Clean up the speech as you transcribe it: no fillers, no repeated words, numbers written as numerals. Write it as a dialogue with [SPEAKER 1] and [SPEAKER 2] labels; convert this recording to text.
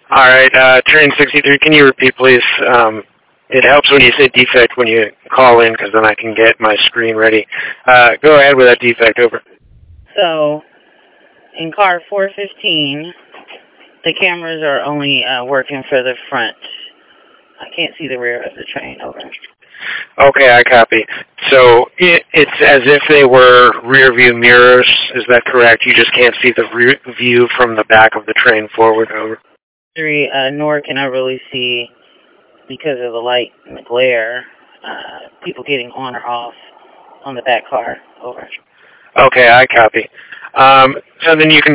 [SPEAKER 1] All right, train 63, can you repeat, please? It helps when you say defect when you call in, because then I can get my screen ready. Go ahead with that defect, over.
[SPEAKER 2] So, in car 415, the cameras are only working for the front. I can't see the rear of the train, over.
[SPEAKER 1] Okay, I copy. So it's as if they were rear view mirrors, is that correct? You just can't see the rear view from the back of the train forward, over.
[SPEAKER 2] Nor can I really see, because of the light and the glare, people getting on or off on the back car, over.
[SPEAKER 1] Okay, I copy. So then you can